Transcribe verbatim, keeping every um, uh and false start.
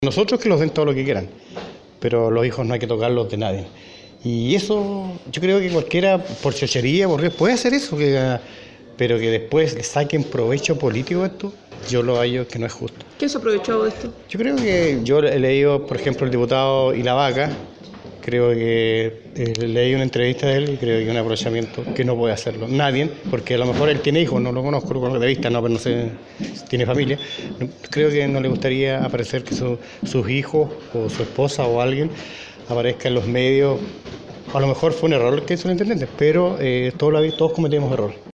Nosotros que los den todo lo que quieran, pero los hijos no hay que tocarlos de nadie. Y eso, yo creo que cualquiera, por chochería, por puede hacer eso, que, pero que después le saquen provecho político a esto, yo lo hallo que no es justo. ¿Quién se aprovechó de esto? Yo creo que, yo he leído, por ejemplo, el diputado Ilavaca, creo que eh, leí una entrevista de él y creo que es un aprovechamiento que no puede hacerlo nadie, porque a lo mejor él tiene hijos, no lo conozco, lo conozco de vista, no, pero no sé si tiene familia. Creo que no le gustaría aparecer que su, sus hijos o su esposa o alguien aparezca en los medios. A lo mejor fue un error que hizo el intendente, pero eh, todos, todos cometemos errores.